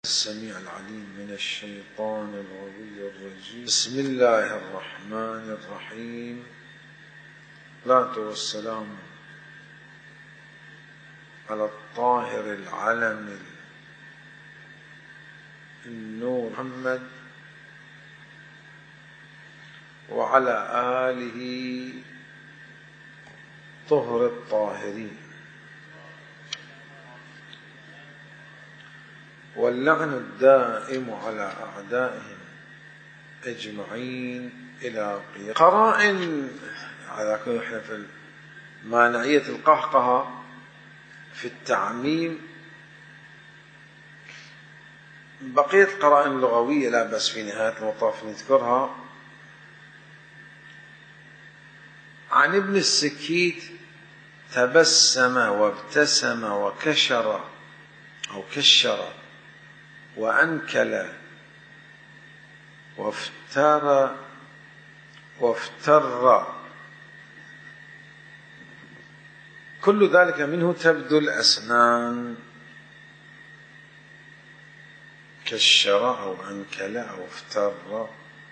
السميع العليم من الشيطان الغوي الرجيم. بسم الله الرحمن الرحيم. الصلاة والسلام على الطاهر العلم النور محمد وعلى آله طهر الطاهرين، واللعن الدائم على أعدائهم أجمعين إلى قيام. قرائن على كل حال في مانعية القهقهة في التعميم، بقية قرائن لغوية لا بس في نهاية المطاف نذكرها. عن ابن السكيت: تبسم وابتسم وكشر أو كشر وأنكل وافتر، كل ذلك منه تبدو الأسنان. كشر أو أنكل أو افتر،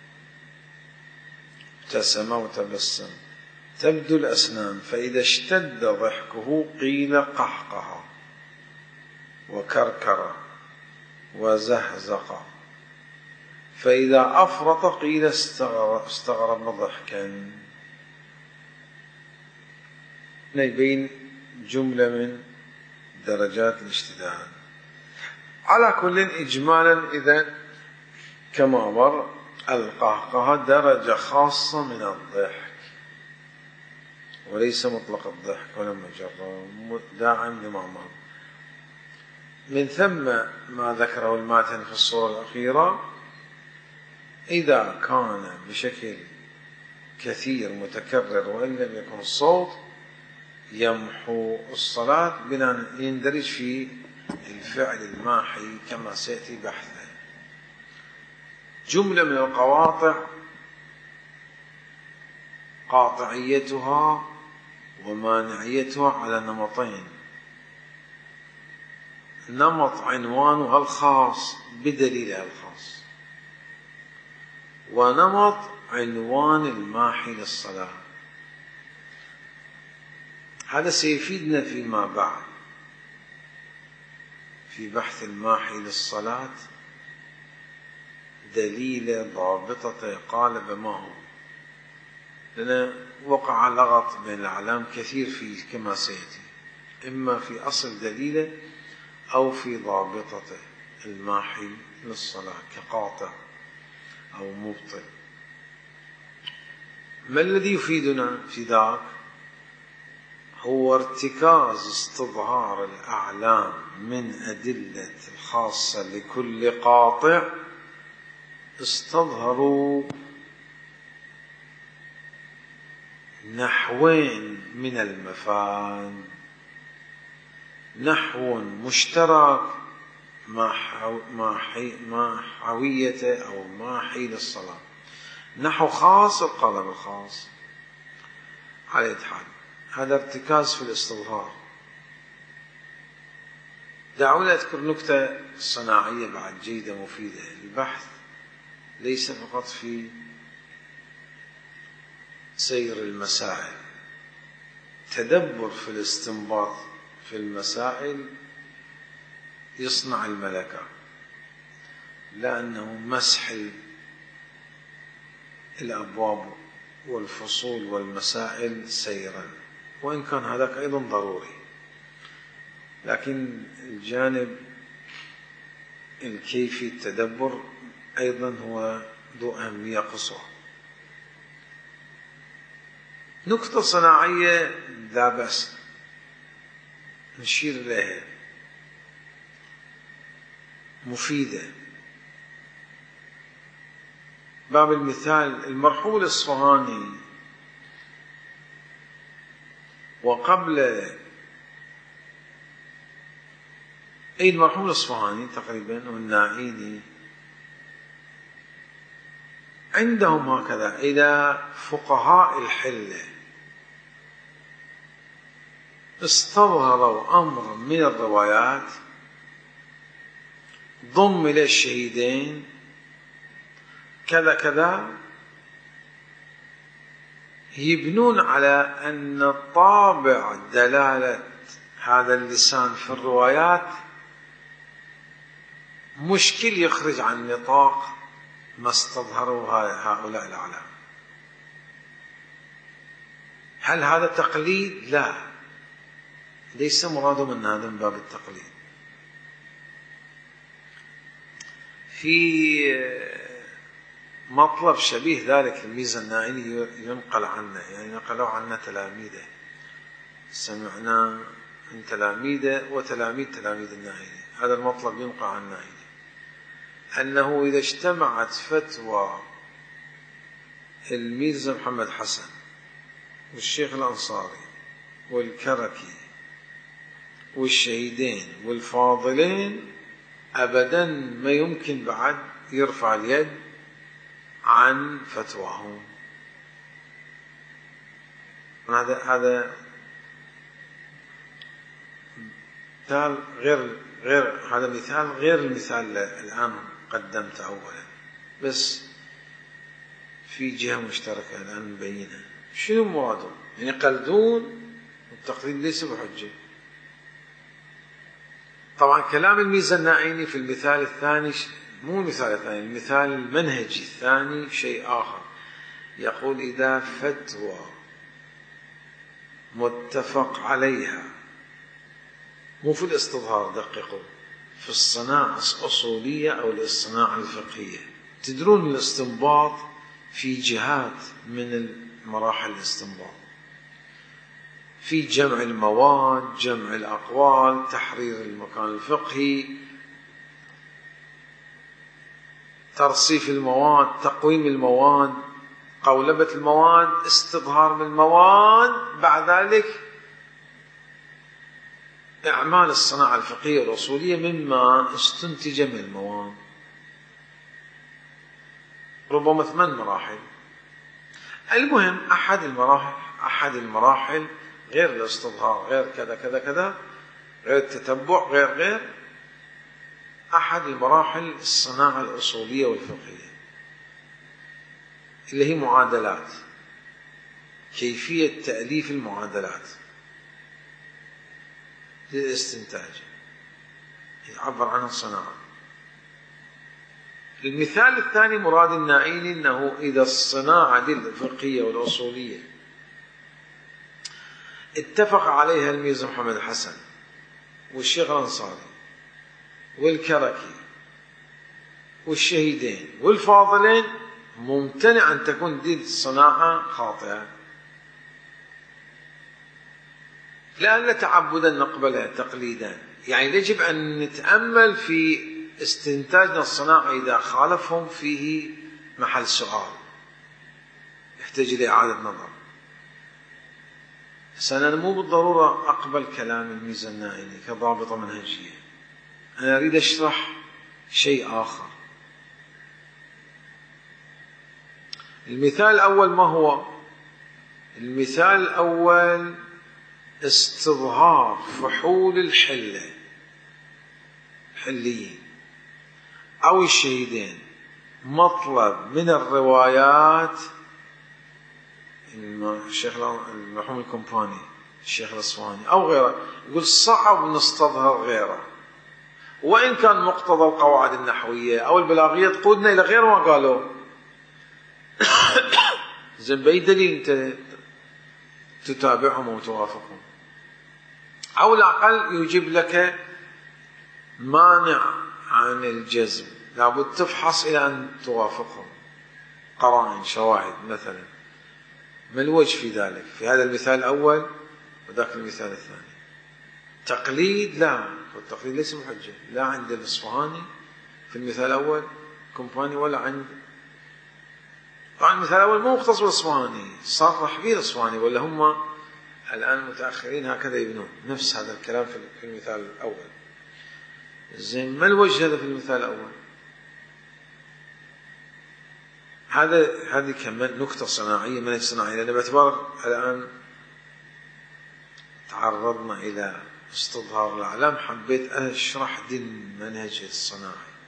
ابتسم وتبسم، تبدو الأسنان. فإذا اشتد ضحكه قيل قهقه وكركر وزهزق، فإذا أفرط قيل استغرب ضحكا. يبين جملة من درجات الاشتداد. على كل إجمالا إذا كما مر، القهقهة درجة خاصة من الضحك وليس مطلق الضحك ولا مجرد داعم لما مر. من ثم ما ذكره الماتن في الصورة الأخيرة: إذا كان بشكل كثير متكرر وإن لم يكن الصوت يمحو الصلاة بنا يندرج في الفعل الماحي كما سيأتي بحثه. جملة من القواطع قاطعيتها ومانعيتها على نمطين: نمط عنوانها الخاص بدليلها الخاص، ونمط عنوان الماحي للصلاة. هذا سيفيدنا فيما بعد في بحث الماحي للصلاة دليل ضابطة قالب ما هو، لأن وقع لغط بين الأعلام كثير فيه كما سيأتي، إما في أصل دليله أو في ضابطته الماحي للصلاة كقاطع أو مبطل. ما الذي يفيدنا في ذاك؟ هو ارتكاز استظهار الأعلام من أدلة الخاصة لكل قاطع. استظهروا نحوين من المفاد: نحو مشترك مع حوية أو ماحي للصلاة، نحو خاص القالب الخاص. على أي حال هذا ارتكاز في الاستظهار. دعوني أذكر نكتة صناعية بعد جيدة مفيدة. البحث ليس فقط في سير المسائل، تدبر في الاستنباط في المسائل يصنع الملكة، لأنه مسح الأبواب والفصول والمسائل سيرا، وإن كان هذاك أيضا ضروري، لكن الجانب الكيفي التدبر أيضا هو ذو أهمية قصوى. نكتة صناعية لا بأس نشير إليها، مفيدة. باب المثال: المرحوم الإصفهاني وقبل المرحوم الإصفهاني تقريبا والناعيني عندهم هكذا: إذا فقهاء الحلة استظهروا أمر من الروايات ضم إلى الشهيدين كذا كذا، يبنون على أن طابع دلالة هذا اللسان في الروايات مشكل يخرج عن نطاق ما استظهره هؤلاء الأعلام. هل هذا تقليد؟ لا، ليس مرادهم من هذا من باب التقليد. في مطلب شبيه ذلك الميزة النائلي ينقل عنه، يعني نقلوا عنه تلاميذه، سمعنا من تلاميذه وتلاميذ تلاميذ النائلي. هذا المطلب ينقل عن النائلي أنه إذا اجتمعت فتوى الميرزا محمد حسن والشيخ الأنصاري والكركي والشهيدين والفاضلين، أبدا ما يمكن بعد يرفع اليد عن فتواهم. هذا مثال هذا مثال غير المثال الآن قدمته أولا، بس في جهة مشتركة الآن مبينة. شنو مرادهم؟ يعني يقلدون، والتقليد ليس بحجة. طبعا كلام الميزة النائيني في المثال الثاني مو المثال الثاني، المثال المنهجي الثاني شيء آخر. يقول إذا فتوى متفق عليها، مو في الاستظهار، دققوا، في الصناعة الأصولية أو الصناعة الفقهية. تدرون الاستنباط في جهات من مراحل الاستنباط، في جمع المواد، جمع الأقوال، تحرير المكان الفقهي، ترصيف المواد، تقويم المواد، قولبة المواد، استظهار من المواد، بعد ذلك إعمال الصناعة الفقهية والأصولية مما استنتج من المواد. ربما 8 مراحل. المهم أحد المراحل غير الاستظهار، غير كذا كذا كذا، غير التتبع، غير أحد المراحل الصناعة الأصولية والفقهية اللي هي معادلات، كيفية تأليف المعادلات للاستنتاج يعبر عنها الصناعة. المثال الثاني مراد النائلي أنه إذا الصناعة الفقهية والأصولية اتفق عليها الميرزا محمد حسن والشيخ الأنصاري والكركي والشهيدين والفاضلين، ممتنع أن تكون دي الصناعة خاطئة، لأن تعبدا نقبلها تقليدا. يعني يجب أن نتأمل في استنتاجنا الصناعة، إذا خالفهم فيه محل سؤال يحتاج لإعادة نظر. بس أنا مو بالضرورة أقبل كلام الميزة النائلي كضابطة منهجية، أنا أريد أشرح شيء آخر. المثال الأول ما هو؟ المثال الأول استظهار فحول الحليين أو الشهيدين مطلب من الروايات. الشيخ المرحوم الكومباني، الشيخ الأصفهاني أو غيره، يقول صعب نستظهر غيره، وإن كان مقتضى القواعد النحوية أو البلاغية تقودنا إلى غير ما قالوا. زين، بأي دليل أنت تتابعهم وتوافقهم؟ أو الأقل يجيب لك مانع عن الجزم، لابد تفحص إلى أن توافقهم، قرائن، شواهد مثلا. ما الوجه في ذلك في هذا المثال الأول وذاك المثال الثاني؟ تقليد؟ لا، التقليد ليس بحجة، لا عند الأصفهاني في المثال الأول كومباني، ولا عند طبعا المثال الأول مو مختص بالأصفهاني، صرح به الأصفهاني، ولا هم الآن المتأخرين هكذا يبنون نفس هذا الكلام في المثال الأول. زين، ما الوجه هذا في المثال الأول؟ هذه كمان نكتة صناعية، منهج صناعي، لأن باعتبار الآن تعرضنا إلى استظهار الأعلام حبيت أشرح دي المنهج الصناعي.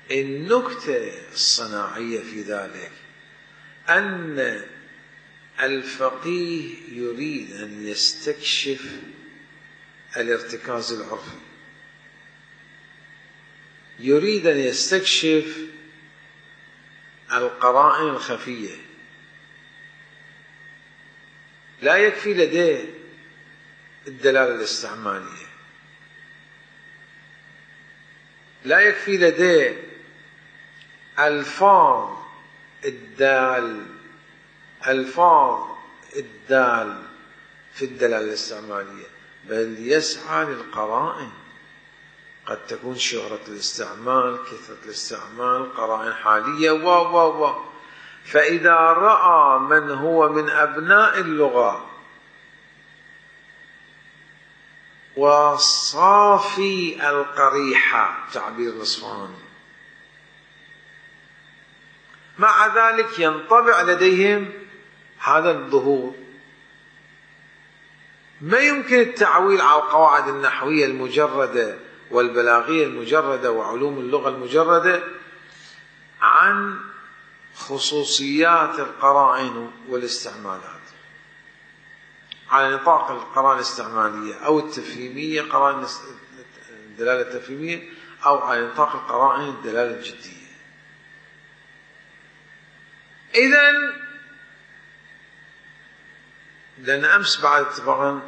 النكتة الصناعية في ذلك أن الفقيه يريد أن يستكشف الارتكاز العرفي، يريد أن يستكشف القرائن الخفية. لا يكفي لديه الدلالة الاستعمالية، لا يكفي لديه ألفاظ الدال في الدلالة الاستعمالية، بل يسعى للقرائن. قد تكون شهرة الاستعمال، كثرة الاستعمال، قرائن حالية فإذا رأى من هو من أبناء اللغة وصافي القريحة، تعبير الأصفهاني، مع ذلك ينطبع لديهم هذا الظهور، ما يمكن التعويل على القواعد النحوية المجردة والبلاغية المجردة وعلوم اللغة المجردة عن خصوصيات القرائن والاستعمالات على نطاق القرائن الاستعمالية أو التفهيمية، قرائن الدلالة التفهيمية، أو على نطاق القرائن الدلالة الجدية. إذن لأن أمس بعد اتفاقا،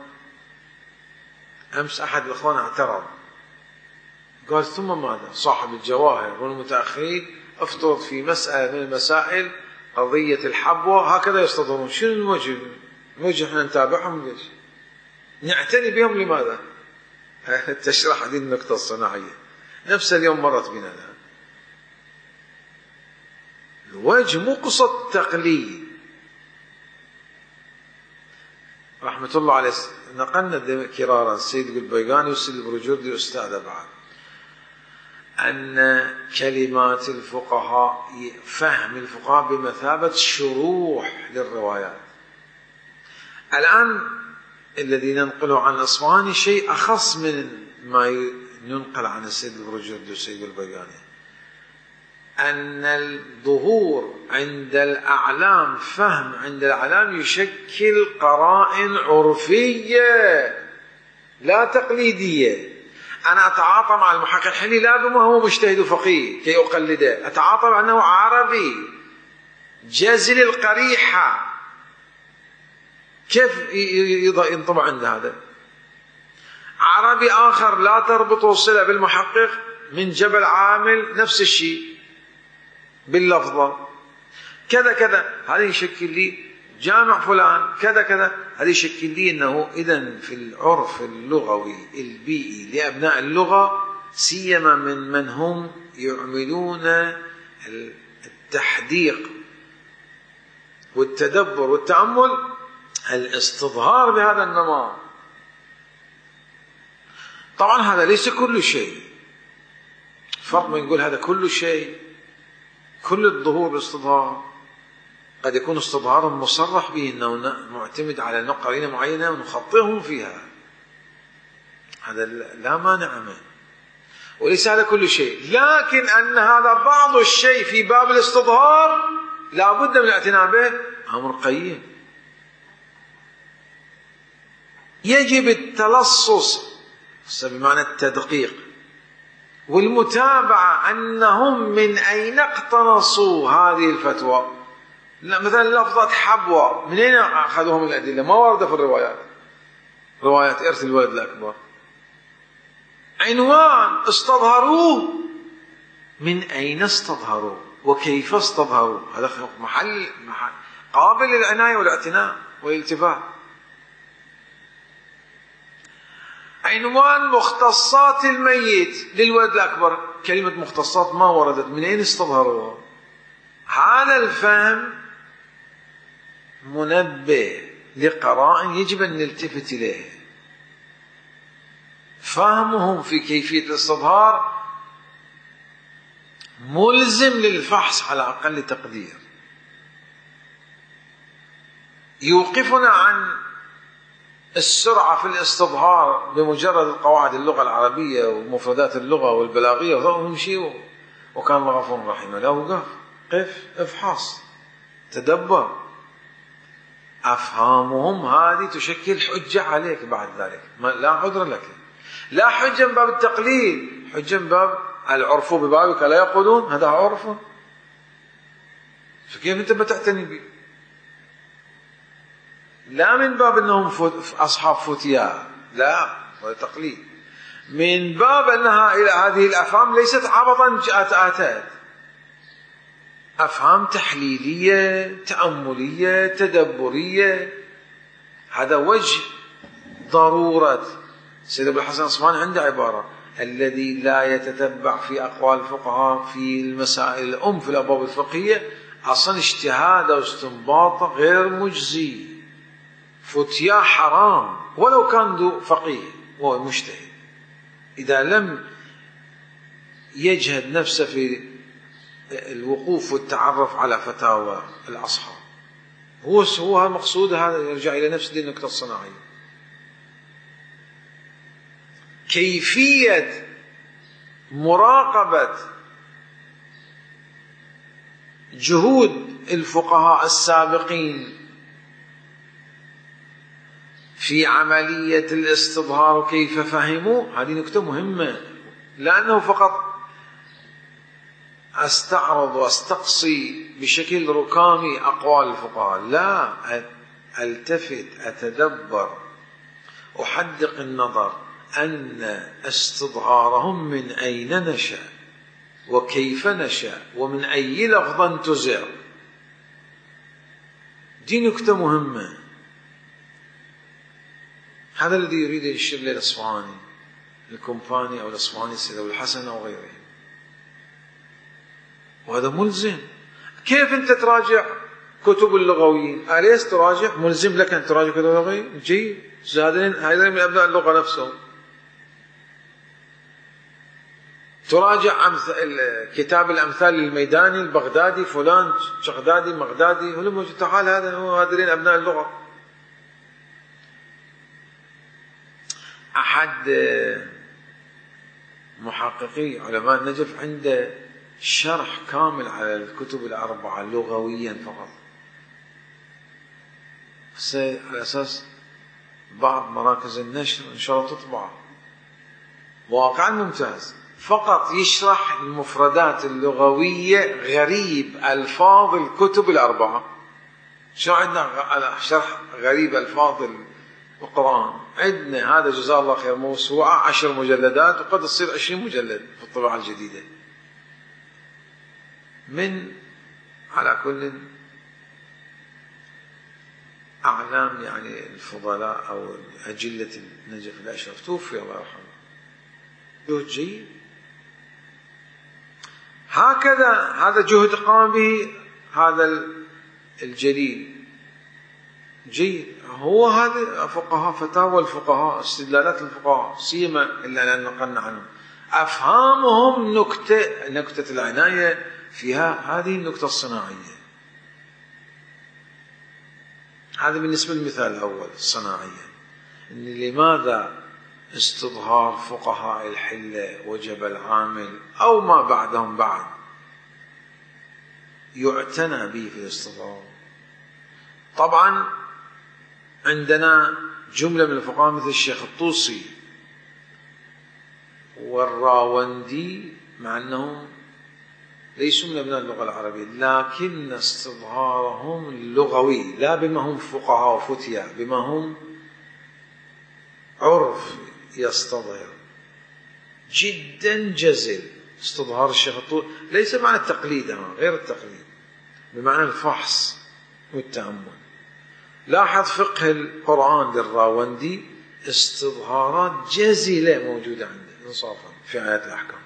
أمس أحد الإخوان اعترض قال ثم ماذا؟ صاحب الجواهر والمتأخرين افترض في مسألة من المسائل قضية الحبوة هكذا يصطدمون، شنو الوجه؟ الوجه احنا نتابعهم ليش؟ نعتني بهم لماذا؟ تشرح هذه النقطة الصناعية نفس اليوم مرت بنا الآن. الوجه مو قصة تقليد. رحمة الله عليه نقلنا كرارا السيد البيقاني والسيد البروجردي أستاذ بعد أن كلمات الفقهاء، فهم الفقهاء بمثابة شروح للروايات. الآن الذي ننقله عن الأصفهاني شيء أخص من ما ينقل عن السيد البروجردي والسيد البيقاني، أن الظهور عند الأعلام، فهم عند الأعلام يشكل قرائن عرفية لا تقليدية. أنا أتعاطى مع المحقق الحلي لا بما هو مجتهد وفقيه كي أقلده، أتعاطى أنه عربي جزل القريحة، كيف ينطبع عند هذا؟ عربي آخر لا تربطه صلة بالمحقق من جبل عامل نفس الشيء باللفظة كذا كذا، هذا يشكل لي جامع فلان كذا كذا، هذا يشكل لي أنه إذن في العرف اللغوي البيئي لأبناء اللغة، سيما من هم يعملون التحديق والتدبر والتأمل، الاستظهار بهذا النمط. طبعا هذا ليس كل شيء، فرق ما نقول هذا كل شيء، كل الظهور بالاستظهار قد يكون استظهارا مصرح به أنه معتمد على قرينة معينة ونخطئهم فيها، هذا لا مانع منه، وليس هذا كل شيء، لكن أن هذا بعض الشيء في باب الاستظهار لا بد من الاعتناء به أمر قيم. يجب التلصص بمعنى التدقيق والمتابعة أنهم من أين اقتنصوا هذه الفتوى. مثلا لفظة حبوة من أين أخذوهم الأدلة؟ ما ورد في الروايات، روايات إرث الولد الأكبر، عنوان استظهروه، من أين استظهروه وكيف استظهروه، هذا محل قابل للعناية والاعتناء والالتفات. عنوان مختصات الميت للولد الأكبر، كلمة مختصات ما وردت، من أين استظهروها؟ هذا الفهم منبه لقرائن يجب أن نلتفت إليه، فهمهم في كيفية الاستظهار ملزم للفحص على أقل تقدير، يوقفنا عن السرعة في الاستظهار بمجرد قواعد اللغة العربية ومفردات اللغة والبلاغية ونمشي وكان الله غفور رحيم. لا وقف، قف، افحص، تدبر. أفهامهم هذه تشكل حجة عليك بعد ذلك، لا عذر لك، لا حجة من باب التقليد، حجة من باب العرف ببابك لا يقولون، هذا عرفه، فكيف أنت بتعتني به؟ لا من باب أنهم أصحاب فتيا، لا، ولا تقليد، من باب أنها إلى هذه الأفهام ليست عبطا أتت، أفهام تحليلية تأملية تدبرية. هذا وجه ضرورة. سيد أبو الحسن الأصفهاني عنده عبارة: الذي لا يتتبع في أقوال الفقهاء في المسائل في الأبواب الفقهية أصلا اجتهاد واستنباط غير مجزي، فتيا حرام ولو كان ذو فقيه وهو مجتهد، إذا لم يجهد نفسه في الوقوف والتعرف على فتاوى الأصحاب. هو المقصود، هذا يرجع إلى نفس دي النقطة الصناعية. كيفية مراقبة جهود الفقهاء السابقين في عملية الاستظهار وكيف فهموا، هذه نقطة مهمة، لأنه فقط أستعرض وأستقصي بشكل ركامي أقوال الفقهاء، لا، ألتفت، أتدبر، أحدق النظر أن استظهارهم من أين نشأ وكيف نشأ ومن أي لفظ انتزع. دي نكتة مهمة. هذا الذي يريد يشير له الأصفهاني، الكومباني أو الأصفهاني، السيد أبو الحسن أو غيره، وهذا ملزم. كيف أنت تراجع كتب اللغويين؟ أليس تراجع؟ ملزم لك أن تراجع كتب اللغويين؟ جيد، هذا من أبناء اللغة نفسهم. تراجع كتاب الأمثال للميداني البغدادي، فلان شغدادي مغدادي، هو موجود. تعال، هذا هو، هذين أبناء اللغة. أحد محققي علماء النجف عنده شرح كامل على الكتب الأربعة لغويا فقط، على أساس بعض مراكز النشر إن شاء الله تطبع، واقعا ممتاز، فقط يشرح المفردات اللغوية غريب ألفاظ الكتب الأربعة. شو عندنا شرح غريب ألفاظ القرآن؟ عندنا هذا جزاه الله خير موسوعة 10 مجلدات، وقد تصير 20 مجلد في الطباعة الجديدة. من على كل أعلام يعني الفضلاء أو أجلة النجف الأشرف، توفي الله يرحمه، جهد جيد. هكذا هذا جهد قام به هذا الجليل، جيد. هو هذا فقهاء، فتاوى الفقهاء، استدلالات الفقهاء، سيما إلا أن نقلنا عنهم، أفهامهم نكتة العناية فيها هذه النكتة الصناعية. هذا بالنسبة للمثال الأول الصناعية، إن لماذا استظهار فقهاء الحلة وجب العامل أو ما بعدهم بعد يعتنى به في الاستظهار. طبعا عندنا جملة من الفقهاء مثل الشيخ الطوسي والراوندي، مع أنهم ليسوا من أبناء اللغة العربية، لكن استظهارهم اللغوي لا بما هم فقهاء وفتيا، بما هم عرف يستظهر جدا جزل. استظهار الشيخ الطوسي ليس معنى التقليد، غير التقليد، بمعنى الفحص والتأمل. لاحظ فقه القرآن للراوندي استظهارات جزلة موجودة عنده انصافا في آيات الأحكام.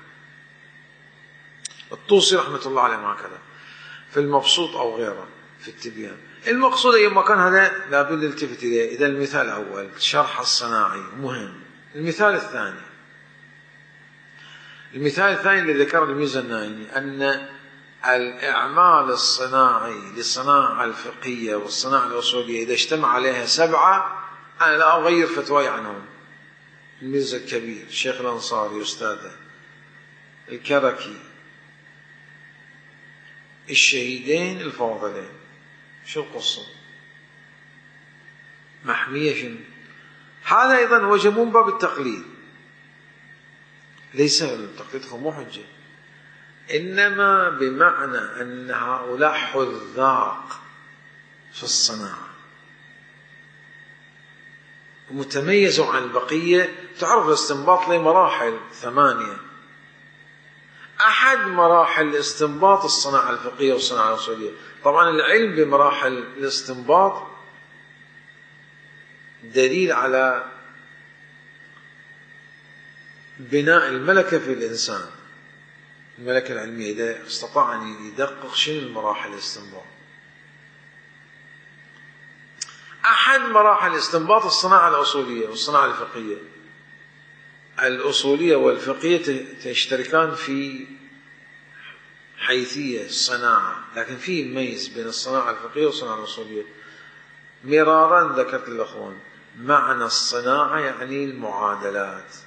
الطوسي رحمة الله عليه هكذا في المبسوط أو غيره في التبيان. المقصود أي مكان هذا لابد نلتفت إليه. إذا المثال الأول الشرح الصناعي مهم. المثال الثاني اللي ذكر الميزاني أن الإعمال الصناعي للصناعة الفقهية والصناعة الأصولية إذا اجتمع عليها 7، أنا لا أغير فتواي عنهم. الميزة الكبير، الشيخ الأنصاري أستاذه، الكركي، الشهيدين الفاضلين. شو القصة؟ محمية شنو؟ هذا أيضا وجه من باب التقليد، ليس التقليد مو حجة، إنما بمعنى أن هؤلاء حذاق في الصناعة متميزوا عن البقية. تعرف الاستنباط له مراحل 8. أحد مراحل الاستنباط الصناعة الفقهية والصناعة الأصولية. طبعا العلم بمراحل الاستنباط دليل على بناء الملكة في الإنسان، الملكة العلمية، إذا استطاع أن يدقق شنو المراحل الاستنباط. أحد مراحل استنباط الصناعة الأصولية والصناعة الفقهية. الأصولية والفقهية تشتركان في حيثية الصناعة، لكن في ميز بين الصناعة الفقهية والصناعة الأصولية. مرارا ذكرت للأخوان معنى الصناعة يعني المعادلات،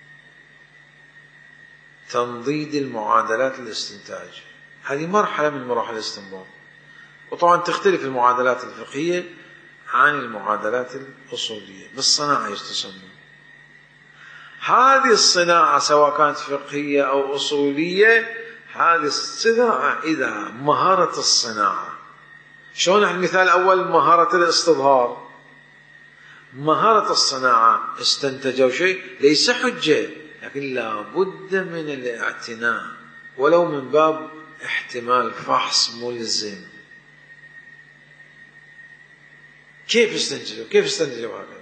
تنضيد المعادلات الاستنتاج، هذه مرحلة من مراحل الاستنباط. وطبعا تختلف المعادلات الفقهية عن المعادلات الأصولية، بالصناعة يستسمون. هذه الصناعة سواء كانت فقهية أو أصولية، هذه الصناعة إذا مهارة الصناعة، شلون المثال الأول مهارة الاستظهار، مهارة الصناعة استنتجوا شيء ليس حجة، لكن لا بد من الاعتناء ولو من باب احتمال فحص ملزم. كيف استنتجوا هكذا؟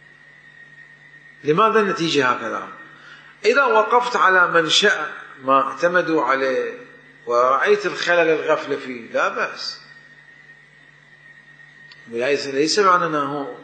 لماذا النتيجة هكذا؟ إذا وقفت على منشأ ما اعتمدوا عليه ورأيت الخلل الغفلة فيه لا بأس، ليس معنى أنه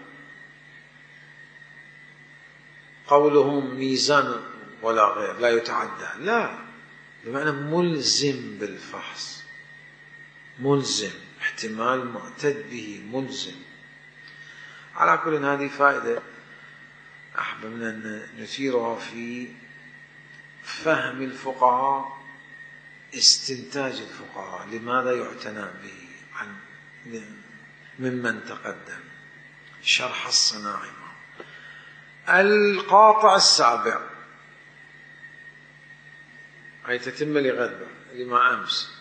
قولهم ميزان ولا غير لا يتعدى، لا، بمعنى ملزم بالفحص، ملزم، احتمال معتد به ملزم. على كل هذه فائدة أحببنا أن نثيرها في فهم الفقهاء، استنتاج الفقهاء، لماذا يعتنى به عن ممن تقدم. شرح الصناعي. القاطع السابع هي تتم لغد لما أمس.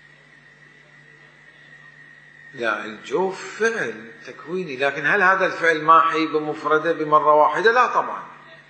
لا، الجوف فعل تكويني، لكن هل هذا الفعل ماحي بمفرده بمرة واحدة؟ لا طبعا.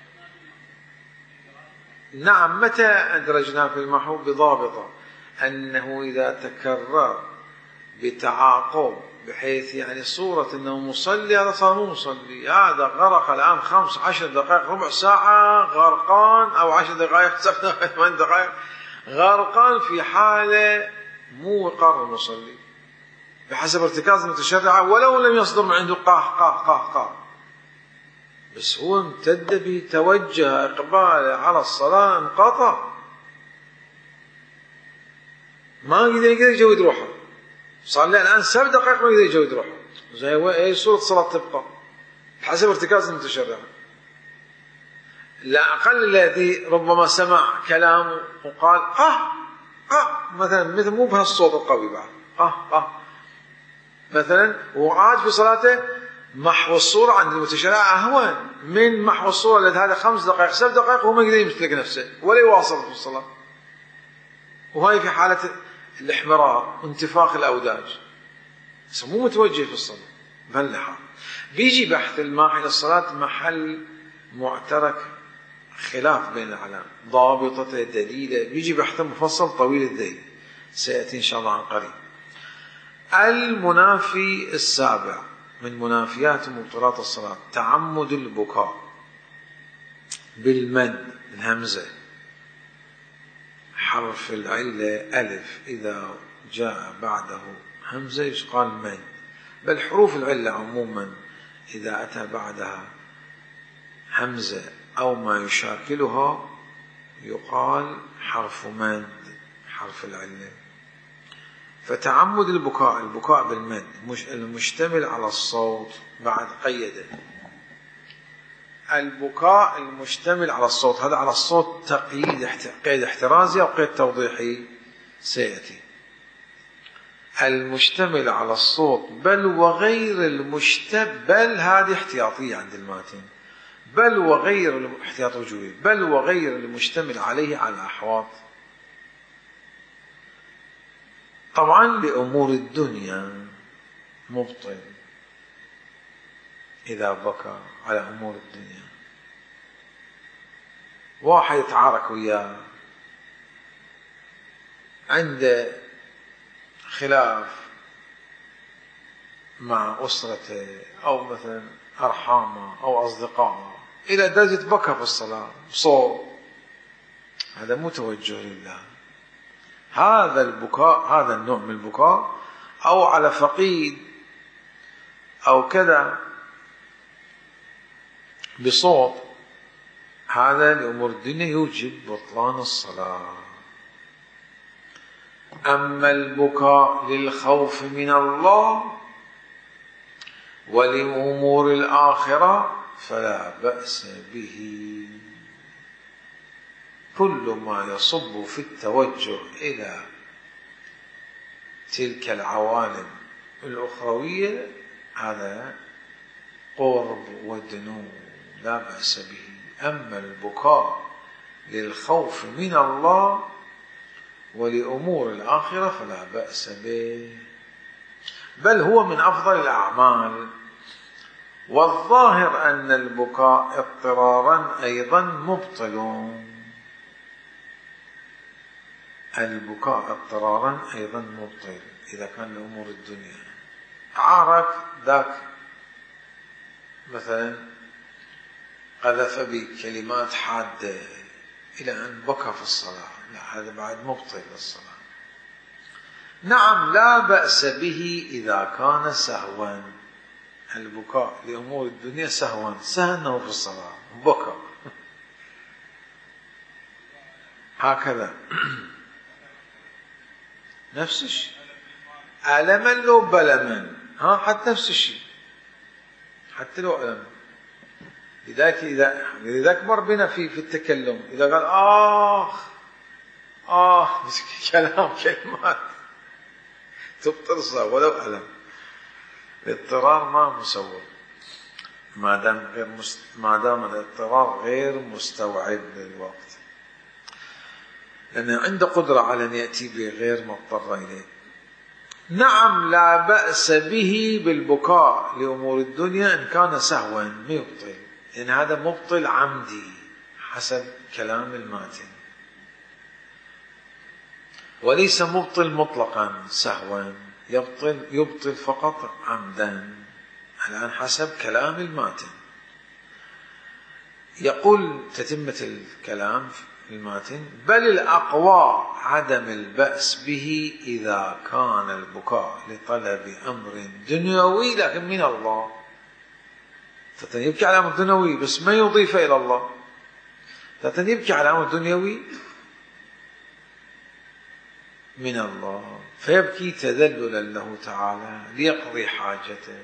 نعم، متى أدرجنا في المحو؟ بضابطة أنه إذا تكرر بتعاقب بحيث يعني صورة أنه مصلي، هذا صار مو مصلي، هذا غرق الآن 15 دقائق ربع ساعة غرقان، أو 10 دقائق 7 دقائق 8 دقائق غرقان في حالة مو وقار المصلي بحسب ارتكاز المتشرعة، ولو لم يصدر من عنده قاه قاه قاه قاه، بس هو امتد به، توجه إقباله على الصلاة، انقطع، ما يقدر يجود روحه، صار له الآن 7 دقائق ما يقدر يجود روحه، زي أي صورة صلاة تبقى بحسب ارتكاز المتشرعة. لا أقل الذي ربما سمع كلام وقال مثلا، مثل مو بهالصوت القوي بعد مثلا، وعاد في صلاته محو الصورة عند المتشرع أهون من محو الصورة التي هذا 5 دقائق 7 دقائق وهو ما يقدر يمسك نفسه ولا يواصل في الصلاة، وهي في حالة الاحمرار وانتفاخ الأوداج، مو متوجه في الصلاة. بلحظ بيجي بحث الماحي للصلاة محل معترك، خلاف بين العلماء، ضابطة دليلة، بيجي بحث مفصل طويل الذيل سيأتي إن شاء الله عن قريب. المنافي السابع من منافيات مبطلات الصلاة تعمد البكاء بالمد، الهمزة، حرف العلة ألف إذا جاء بعده همزة يقال مد، بل حروف العلة عموما إذا أتى بعدها همزة أو ما يشاكلها يقال حرف مد، حرف العلة. فتعمد البكاء بالمد المشتمل على الصوت، بعد قيده البكاء المشتمل على الصوت، هذا على الصوت تقييد، قيد احترازي أو قيد توضيحي سيأتي. المشتمل على الصوت بل وغير بل هذه احتياطية عند الماتن، بل وغير احتياط وجوهي، بل وغير المشتمل عليه على الأحواض. طبعا لأمور الدنيا مبطل إذا بكى على أمور الدنيا. واحد يتعارك وياه، عنده خلاف مع أسرته أو مثلا أرحامه أو أصدقائه، إلى درجة بكى في الصلاة بصوت، هذا مو توجه لله. هذا البكاء، هذا النوع من البكاء، أو على فقيد أو كذا بصوت، هذا لأمور الدنيا يوجب بطلان الصلاة. أما البكاء للخوف من الله ولأمور الآخرة فلا بأس به. كل ما يصب في التوجه إلى تلك العوالم الأخروية هذا قرب ودنو، لا بأس به. أما البكاء للخوف من الله ولأمور الآخرة فلا بأس به، بل هو من أفضل الأعمال. والظاهر أن البكاء اضطرارا أيضا مبطل، البكاء اضطرارا أيضا مبطل إذا كان لأمور الدنيا. عارك ذاك مثلا قذف بكلمات حادة إلى أن بكى في الصلاة، لا، هذا بعد مبطل للصلاة. نعم لا بأس به إذا كان سهوا، البكاء لأمور الدنيا سهوا، سهنه في الصلاة بكى هكذا نفس الشيء، ألما لو بلما، حتى نفس الشيء، حتى لو ألما. لذلك مر بنا في التكلم، إذا قال كلام كلمات تبطل الصلاة ولو ألم. الاضطرار ما مسوغ، ما دام الاضطرار غير مستوعب للوقت، لأنه عنده قدرة على أن يأتي بغير مضطر إليه. نعم لا بأس به بالبكاء لأمور الدنيا إن كان سهوا، ما يبطل، لأن هذا مبطل عمدي حسب كلام الماتن، وليس مبطل مطلقا سهوا، يبطل فقط عمدا. الآن حسب كلام الماتن يقول تتمة الكلام الماتن: بل الأقوى عدم البأس به إذا كان البكاء لطلب أمر دنيوي لكن من الله. يبكي على أمر دنيوي بس ما يضيف إلى الله، يبكي على أمر دنيوي من الله، فيبكي تذللا له تعالى ليقضي حاجته.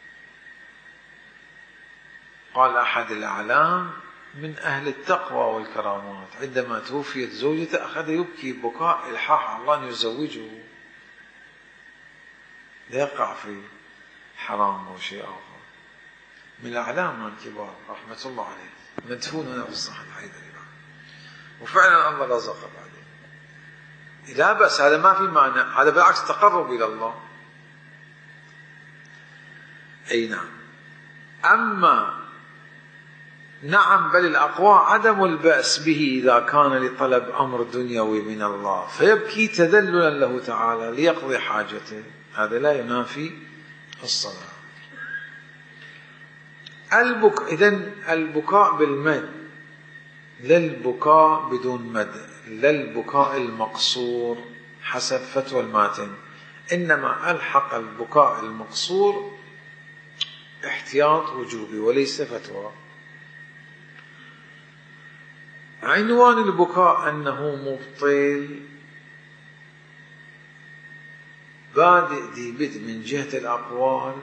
قال أحد الأعلام من أهل التقوى والكرامات عندما توفيت زوجته أخذ يبكي بكاء إلحاح الله أن يزوجه، لا يقع في حرام أو شيء آخر. من الأعلام الكبار رحمة الله عليه، مدفون هنا في الصحن الحيدري، وفعلا الله رزقه بعدين. لا بس هذا ما في معنى، هذا بالعكس تقرب إلى الله. أي نعم. أما نعم بل الأقوى عدم البأس به إذا كان لطلب أمر دنيوي من الله، فيبكي تذللا له تعالى ليقضي حاجته، هذا لا ينافي الصلاة. إذن البكاء بالمد، لا البكاء بدون مد، لا البكاء المقصور حسب فتوى الماتن، إنما ألحق البكاء المقصور احتياط وجوبي وليس فتوى. عنوان البكاء أنه مبطل بادئ دي بدء من جهة الأقوال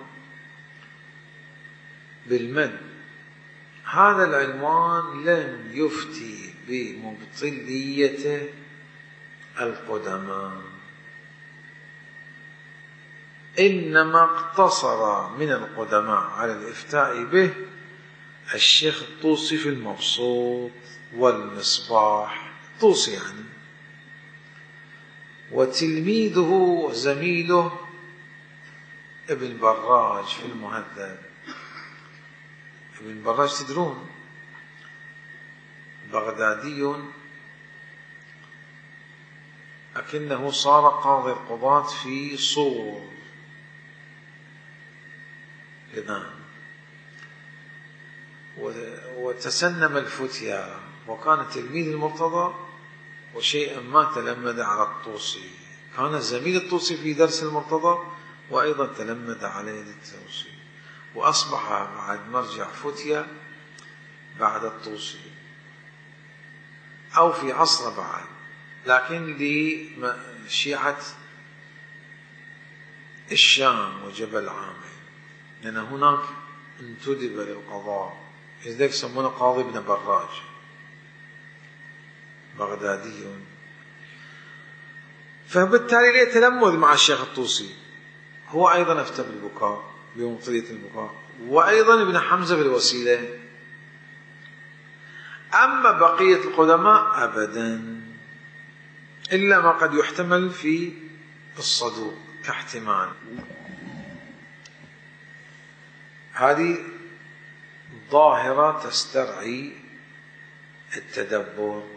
بالمد. هذا العنوان لم يفتي بمبطليته القدماء، إنما اقتصر من القدماء على الإفتاء به الشيخ الطوسي في المبسوط والمصباح، الطوسي يعني، وتلميذه وزميله ابن براج في المهذب. ابن براج تدرون بغدادي، لكنه صار قاضي القضاة في صور لبنان، وتسنم الفتيا، وكان تلميذ المرتضى وشيئا ما تلمذ على الطوسي. كان زميل الطوسي في درس المرتضى وأيضا تلمذ عليه الطوسي، وأصبح بعد مرجع فتيا بعد الطوسي أو في عصر بعد، لكن لشيعة الشام وجبل عامر، لأن هناك انتدب للقضاء، لذلك يسمونه قاضي ابن براج، بغدادي. فبالتالي ليه تلمذ مع الشيخ الطوسي. هو أيضا أفتى بالبكاء بمبطلية البكاء، وأيضا ابن حمزة بالوسيلة. أما بقية القدماء أبدا، إلا ما قد يحتمل في الصدوق كاحتمال. هذه ظاهرة تسترعي التدبر.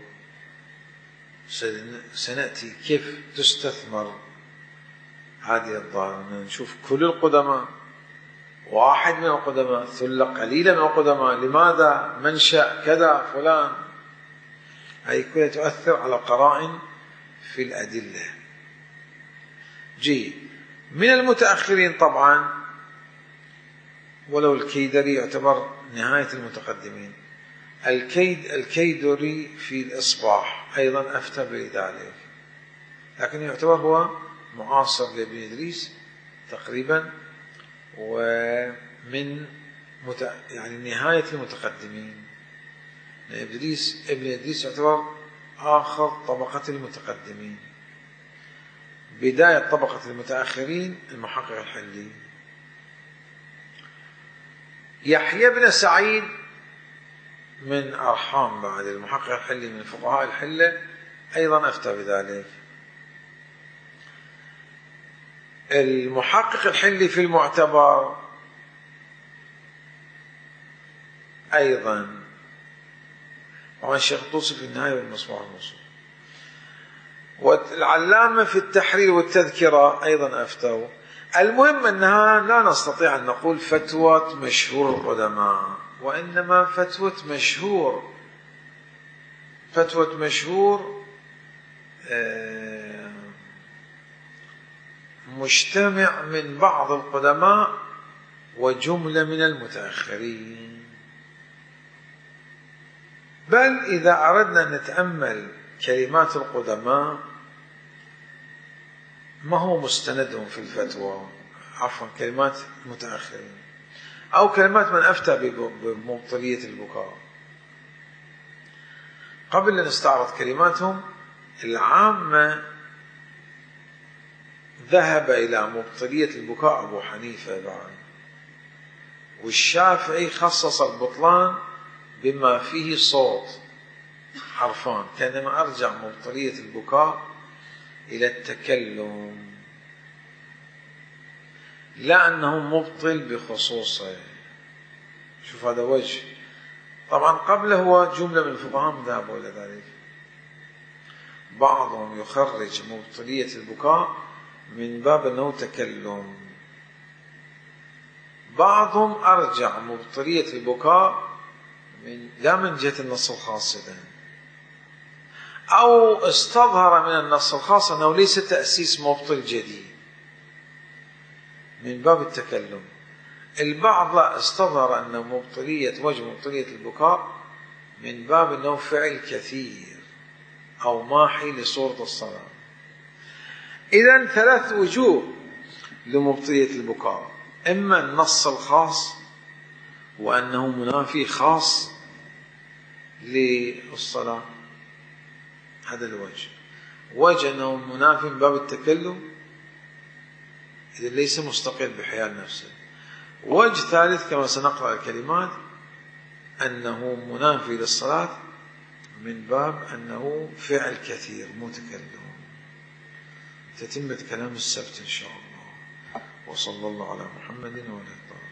سنأتي كيف تستثمر هذه الظاهرة. نشوف كل القدماء، واحد من القدماء، ثلة قليلة من القدماء، لماذا منشأ كذا فلان. هذه كلها تؤثر على قرائن في الأدلة. من المتأخرين طبعا، ولو الكيدري يعتبر نهاية المتقدمين، الكيدري في الإصباح أيضا أفتى بذلك، لكن يعتبر هو معاصر لابن إدريس تقريبا، ومن يعني نهاية المتقدمين. ابن إدريس يعتبر آخر طبقة المتقدمين، بداية طبقة المتأخرين المحقق الحلي. يحيى بن سعيد من أرحام بعد المحقق الحلي، من فقهاء الحلة، أيضا أفتى بذلك. المحقق الحلي في المعتبر أيضا، وعن الشيخ الطوسي في النهاية والمصباح الموصول، والعلامة في التحرير والتذكرة أيضا أفتوا. المهم أنها لا نستطيع أن نقول فتوى مشهور القدماء، وإنما فتوى مشهور مجتمع من بعض القدماء وجملة من المتأخرين. بل إذا أردنا أن نتأمل كلمات القدماء ما هو مستندهم في الفتوى، عفوا كلمات المتأخرين أو كلمات من أفتى بمبطلية البكاء، قبل أن نستعرض كلماتهم العامة، ذهب إلى مبطلية البكاء أبو حنيفة بعد، والشافعي خصص البطلان بما فيه صوت حرفان، كانما أرجع مبطلية البكاء إلى التكلم، لا أنه مبطل بخصوصه. شوف هذا وجه. طبعا قبله هو جملة من الفقهاء ذهبوا إلى ذلك. بعضهم يخرج مبطلية البكاء من باب أنه تكلم، بعضهم أرجع مبطلية البكاء لا من جهة النص الخاص إذن، أو استظهر من النص الخاص أنه ليس تأسيس مبطل جديد من باب التكلم. البعض لا، استظهر أن وجه مبطلية البكاء من باب أنه فعل كثير أو ماحي لصورة الصلاة. إذن 3 وجوه لمبطلية البكاء: إما النص الخاص وأنه منافي خاص للصلاة، هذا الوجه. وجه أنه منافي من باب التكلم، إذا ليس مستقل بحيال نفسه. وجه ثالث كما سنقرأ الكلمات أنه منافي للصلاة من باب أنه فعل كثير متكلم. تتمة كلام السبت إن شاء الله. وصلى الله على محمد وعلى